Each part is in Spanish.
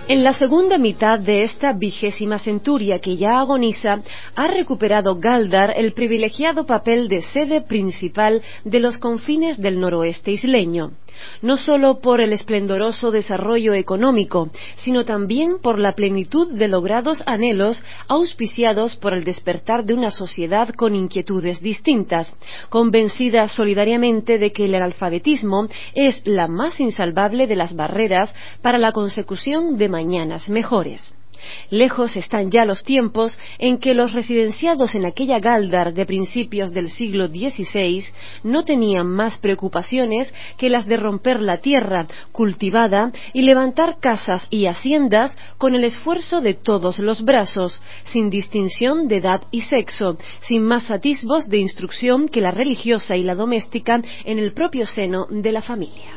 En la segunda mitad de esta 20ª centuria que ya agoniza, ha recuperado Gáldar el privilegiado papel de sede principal de los confines del noroeste isleño, no solo por el esplendoroso desarrollo económico, sino también por la plenitud de logrados anhelos auspiciados por el despertar de una sociedad con inquietudes distintas, convencida solidariamente de que el analfabetismo es la más insalvable de las barreras para la consecución de mañanas mejores. Lejos están ya los tiempos en que los residenciados en aquella Gáldar de principios del siglo XVI no tenían más preocupaciones que las de romper la tierra cultivada y levantar casas y haciendas con el esfuerzo de todos los brazos, sin distinción de edad y sexo, sin más atisbos de instrucción que la religiosa y la doméstica en el propio seno de la familia.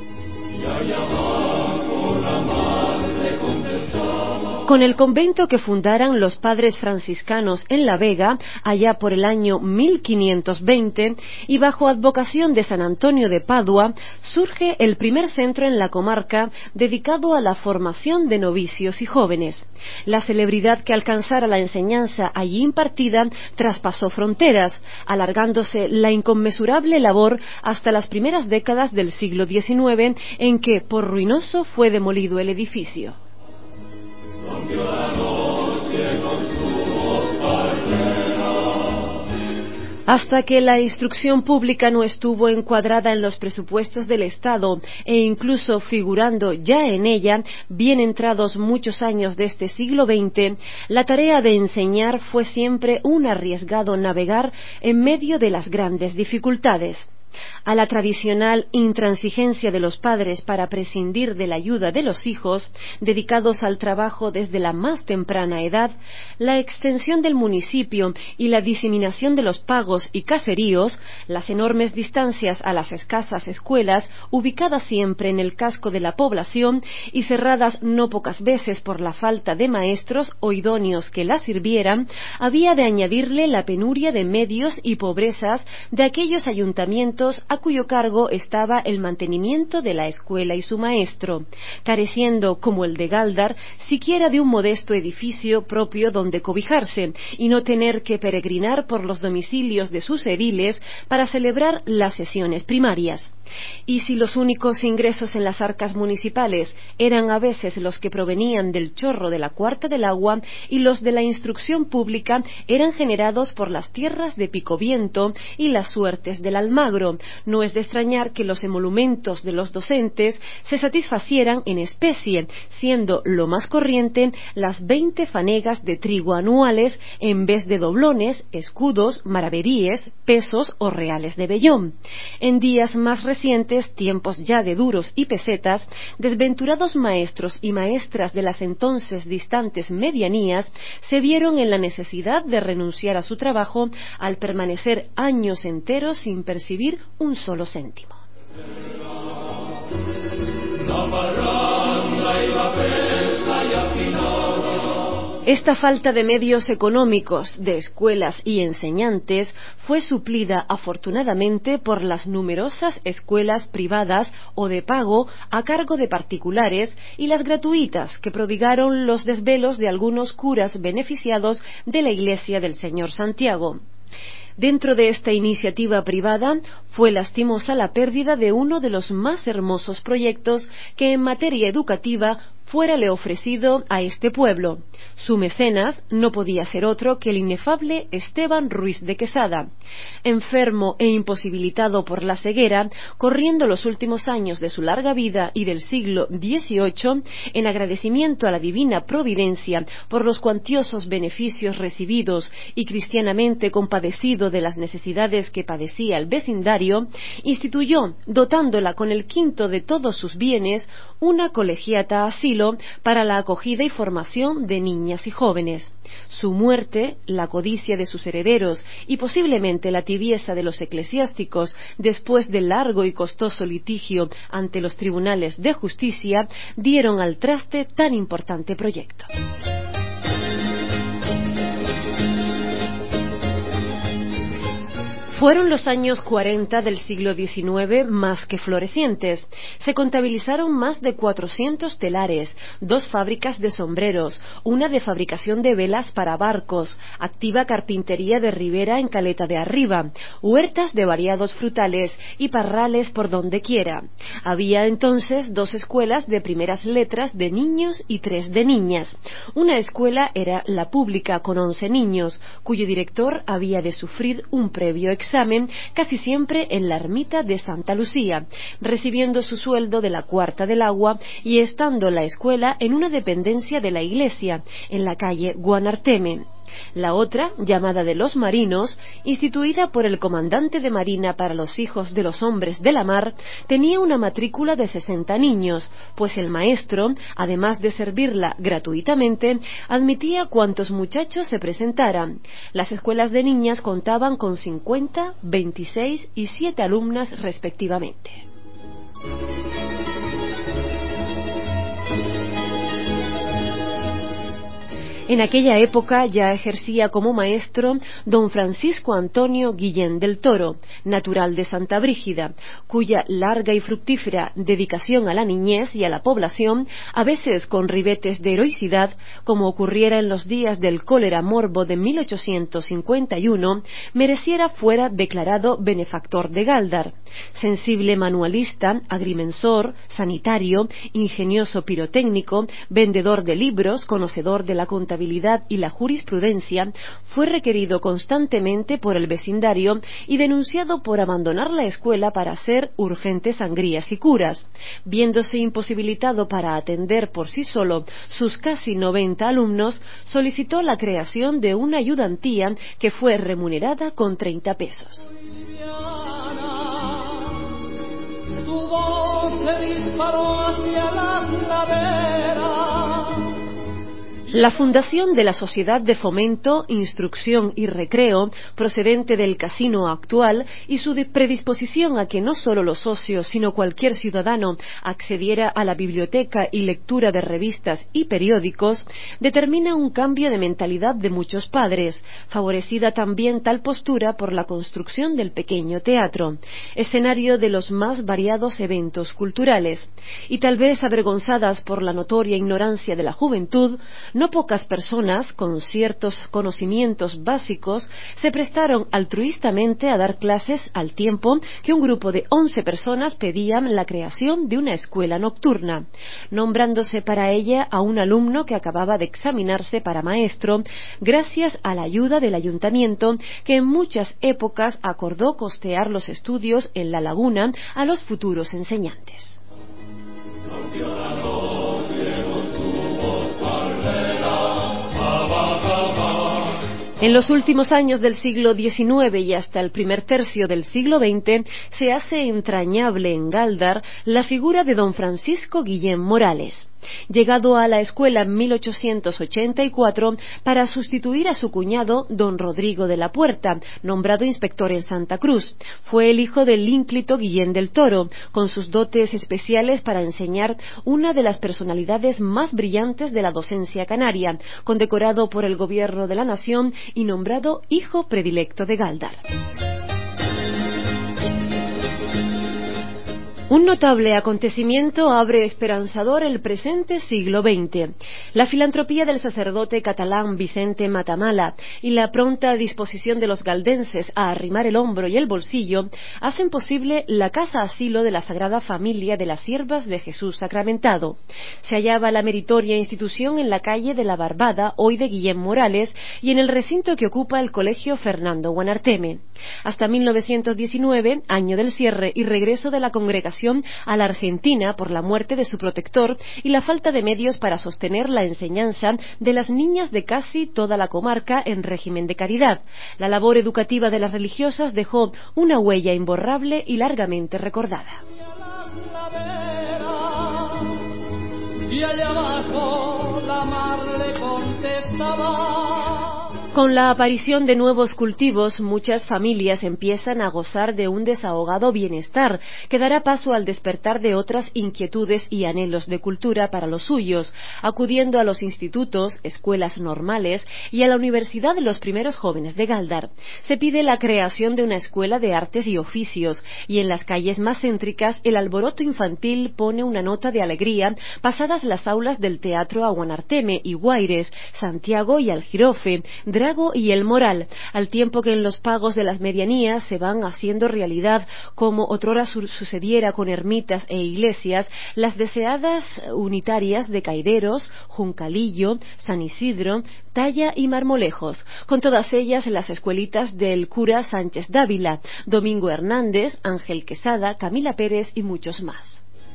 Con el convento que fundaran los padres franciscanos en La Vega, allá por el año 1520, y bajo advocación de San Antonio de Padua, surge el primer centro en la comarca dedicado a la formación de novicios y jóvenes. La celebridad que alcanzara la enseñanza allí impartida traspasó fronteras, alargándose la inconmensurable labor hasta las primeras décadas del siglo XIX, en que, por ruinoso, fue demolido el edificio. Hasta que la instrucción pública no estuvo encuadrada en los presupuestos del Estado e incluso figurando ya en ella, bien entrados muchos años de este siglo XX, la tarea de enseñar fue siempre un arriesgado navegar en medio de las grandes dificultades. A la tradicional intransigencia de los padres para prescindir de la ayuda de los hijos, dedicados al trabajo desde la más temprana edad, la extensión del municipio y la diseminación de los pagos y caseríos, las enormes distancias a las escasas escuelas, ubicadas siempre en el casco de la población y cerradas no pocas veces por la falta de maestros o idóneos que las sirvieran, había de añadirle la penuria de medios y pobrezas de aquellos ayuntamientos a cuyo cargo estaba el mantenimiento de la escuela y su maestro, careciendo, como el de Gáldar, siquiera de un modesto edificio propio donde cobijarse y no tener que peregrinar por los domicilios de sus ediles para celebrar las sesiones primarias. Y si los únicos ingresos en las arcas municipales eran a veces los que provenían del chorro de la cuarta del agua y los de la instrucción pública eran generados por las tierras de Picoviento y las suertes del Almagro, no es de extrañar que los emolumentos de los docentes se satisfacieran en especie, siendo lo más corriente las 20 fanegas de trigo anuales en vez de doblones, escudos, maravedíes, pesos o reales de vellón. En días más recientes, tiempos ya de duros y pesetas, desventurados maestros y maestras de las entonces distantes medianías se vieron en la necesidad de renunciar a su trabajo al permanecer años enteros sin percibir un solo céntimo. Esta falta de medios económicos, de escuelas y enseñantes fue suplida afortunadamente por las numerosas escuelas privadas o de pago a cargo de particulares y las gratuitas que prodigaron los desvelos de algunos curas beneficiados de la Iglesia del Señor Santiago. Dentro de esta iniciativa privada fue lastimosa la pérdida de uno de los más hermosos proyectos que en materia educativa fuérale ofrecido a este pueblo. Su mecenas no podía ser otro que el inefable Esteban Ruiz de Quesada. Enfermo e imposibilitado por la ceguera, corriendo los últimos años de su larga vida y del siglo XVIII, en agradecimiento a la divina providencia por los cuantiosos beneficios recibidos y cristianamente compadecido de las necesidades que padecía el vecindario, instituyó, dotándola con el quinto de todos sus bienes, una colegiata asilo para la acogida y formación de niñas y jóvenes. Su muerte, la codicia de sus herederos y posiblemente la tibieza de los eclesiásticos después del largo y costoso litigio ante los tribunales de justicia, dieron al traste tan importante proyecto. Fueron los años 40 del siglo XIX más que florecientes. Se contabilizaron más de 400 telares, 2 fábricas de sombreros, una de fabricación de velas para barcos, activa carpintería de ribera en Caleta de Arriba, huertas de variados frutales y parrales por donde quiera. Había entonces 2 escuelas de primeras letras de niños y 3 de niñas. Una escuela era la pública con 11 niños, cuyo director había de sufrir un previo examen, casi siempre en la ermita de Santa Lucía, recibiendo su sueldo de la cuarta del agua y estando la escuela en una dependencia de la iglesia, en la calle Guanarteme. La otra, llamada de los marinos, instituida por el comandante de marina para los hijos de los hombres de la mar, tenía una matrícula de 60 niños, pues el maestro, además de servirla gratuitamente, admitía cuantos muchachos se presentaran. Las escuelas de niñas contaban con 50, 26 y 7 alumnas respectivamente. En aquella época ya ejercía como maestro don Francisco Antonio Guillén del Toro, natural de Santa Brígida, cuya larga y fructífera dedicación a la niñez y a la población, a veces con ribetes de heroicidad, como ocurriera en los días del cólera morbo de 1851, mereciera fuera declarado benefactor de Gáldar. Sensible manualista, agrimensor, sanitario, ingenioso pirotécnico, vendedor de libros, conocedor de la contabilidad y la jurisprudencia, fue requerido constantemente por el vecindario y denunciado por abandonar la escuela para hacer urgentes sangrías y curas. Viéndose imposibilitado para atender por sí solo sus casi 90 alumnos, solicitó la creación de una ayudantía que fue remunerada con 30 pesos. Tu voz se disparó hacia las laderas. La fundación de la Sociedad de Fomento, Instrucción y Recreo, procedente del casino actual, y su predisposición a que no solo los socios, sino cualquier ciudadano accediera a la biblioteca y lectura de revistas y periódicos, determina un cambio de mentalidad de muchos padres, favorecida también tal postura por la construcción del pequeño teatro, escenario de los más variados eventos culturales, y tal vez avergonzadas por la notoria ignorancia de la juventud, no pocas personas con ciertos conocimientos básicos se prestaron altruistamente a dar clases al tiempo que un grupo de 11 personas pedían la creación de una escuela nocturna, nombrándose para ella a un alumno que acababa de examinarse para maestro, gracias a la ayuda del ayuntamiento que en muchas épocas acordó costear los estudios en La Laguna a los futuros enseñantes. En los últimos años del siglo XIX y hasta el primer tercio del siglo XX se hace entrañable en Gáldar la figura de don Francisco Guillén Morales. Llegado a la escuela en 1884 para sustituir a su cuñado don Rodrigo de la Puerta, nombrado inspector en Santa Cruz. Fue el hijo del ínclito Guillén del Toro, con sus dotes especiales para enseñar, una de las personalidades más brillantes de la docencia canaria, condecorado por el gobierno de la nación y nombrado hijo predilecto de Gáldar. Un notable acontecimiento abre esperanzador el presente siglo XX. La filantropía del sacerdote catalán Vicente Matamala y la pronta disposición de los galdenses a arrimar el hombro y el bolsillo hacen posible la casa asilo de la Sagrada Familia de las Siervas de Jesús Sacramentado. Se hallaba la meritoria institución en la calle de la Barbada, hoy de Guillén Morales, y en el recinto que ocupa el Colegio Fernando Guanarteme. Hasta 1919, año del cierre y regreso de la congregación a la Argentina por la muerte de su protector y la falta de medios para sostener la enseñanza de las niñas de casi toda la comarca en régimen de caridad. La labor educativa de las religiosas dejó una huella imborrable y largamente recordada. Y allá abajo la mar le contestaba: Con la aparición de nuevos cultivos, muchas familias empiezan a gozar de un desahogado bienestar, que dará paso al despertar de otras inquietudes y anhelos de cultura para los suyos, acudiendo a los institutos, escuelas normales y a la universidad de los primeros jóvenes de Gáldar. Se pide la creación de una escuela de artes y oficios, y en las calles más céntricas el alboroto infantil pone una nota de alegría pasadas las aulas del Teatro Aguanarteme y Guaires, Santiago y Aljirofe, Drago y El Moral, al tiempo que en los pagos de las medianías se van haciendo realidad, como otrora sucediera con ermitas e iglesias, las deseadas unitarias de Caideros, Juncalillo, San Isidro, Talla y Marmolejos, con todas ellas las escuelitas del cura Sánchez Dávila, Domingo Hernández, Ángel Quesada, Camila Pérez y muchos más.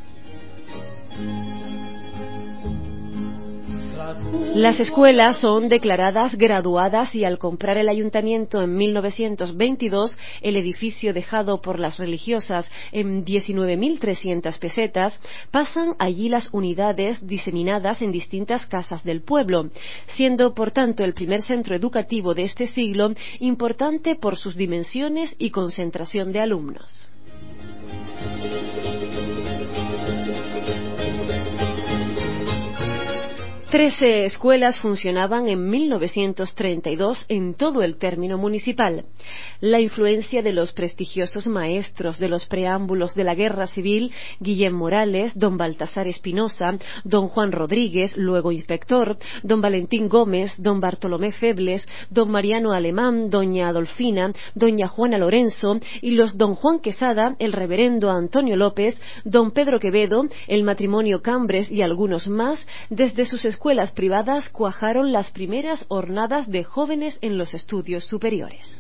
Las escuelas son declaradas graduadas y al comprar el ayuntamiento en 1922 el edificio dejado por las religiosas en 19.300 pesetas, pasan allí las unidades diseminadas en distintas casas del pueblo, siendo por tanto el primer centro educativo de este siglo importante por sus dimensiones y concentración de alumnos. 13 escuelas funcionaban en 1932 en todo el término municipal. La influencia de los prestigiosos maestros de los preámbulos de la Guerra Civil, Guillem Morales, don Baltasar Espinosa, don Juan Rodríguez, luego inspector, don Valentín Gómez, don Bartolomé Febles, don Mariano Alemán, doña Adolfina, doña Juana Lorenzo y los don Juan Quesada, el reverendo Antonio López, don Pedro Quevedo, el matrimonio Cambres y algunos más, desde sus escuelas privadas cuajaron las primeras hornadas de jóvenes en los estudios superiores.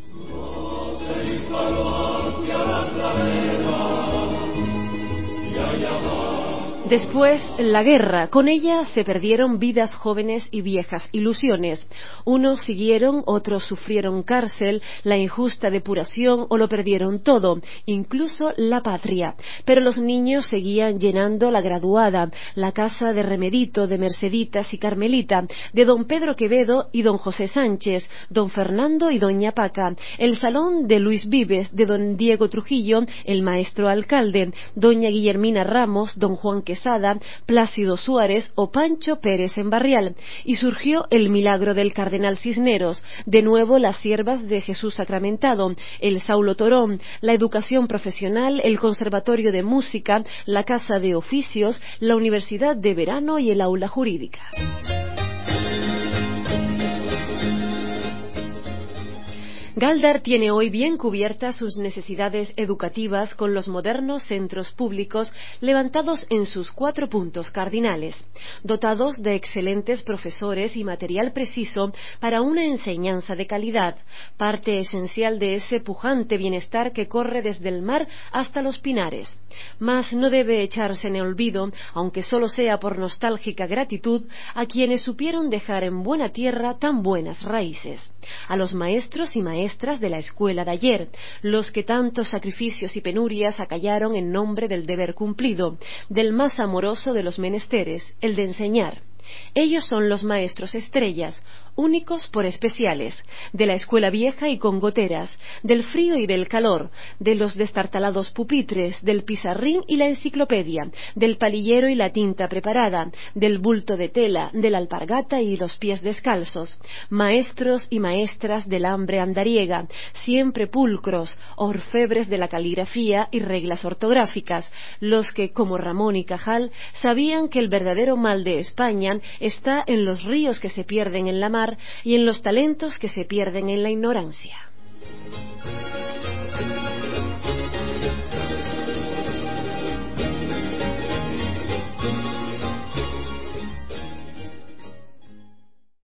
Después, la guerra. Con ella se perdieron vidas jóvenes y viejas ilusiones. Unos siguieron, otros sufrieron cárcel, la injusta depuración o lo perdieron todo, incluso la patria. Pero los niños seguían llenando la graduada, la casa de Remedito, de Merceditas y Carmelita, de don Pedro Quevedo y don José Sánchez, don Fernando y doña Paca, el salón de Luis Vives, de don Diego Trujillo, el maestro alcalde, doña Guillermina Ramos, don Juan Quesada, Plácido Suárez o Pancho Pérez en Barrial, y surgió el milagro del Cardenal Cisneros, de nuevo las siervas de Jesús Sacramentado, el Saulo Torón, la educación profesional, el Conservatorio de Música, la Casa de Oficios, la Universidad de Verano y el Aula Jurídica. Gáldar tiene hoy bien cubiertas sus necesidades educativas con los modernos centros públicos levantados en sus 4 puntos cardinales, dotados de excelentes profesores y material preciso para una enseñanza de calidad, parte esencial de ese pujante bienestar que corre desde el mar hasta los pinares. Mas no debe echarse en olvido, aunque solo sea por nostálgica gratitud, a quienes supieron dejar en buena tierra tan buenas raíces, a los maestros y maestras de la escuela de ayer, los que tantos sacrificios y penurias acallaron en nombre del deber cumplido, del más amoroso de los menesteres, el de enseñar. Ellos son los maestros estrellas, únicos por especiales, de la escuela vieja y con goteras, del frío y del calor, de los destartalados pupitres, del pizarrín y la enciclopedia, del palillero y la tinta preparada, del bulto de tela, de la alpargata y los pies descalzos, maestros y maestras del hambre andariega, siempre pulcros, orfebres de la caligrafía y reglas ortográficas, los que, como Ramón y Cajal, sabían que el verdadero mal de España está en los ríos que se pierden en la mar y en los talentos que se pierden en la ignorancia.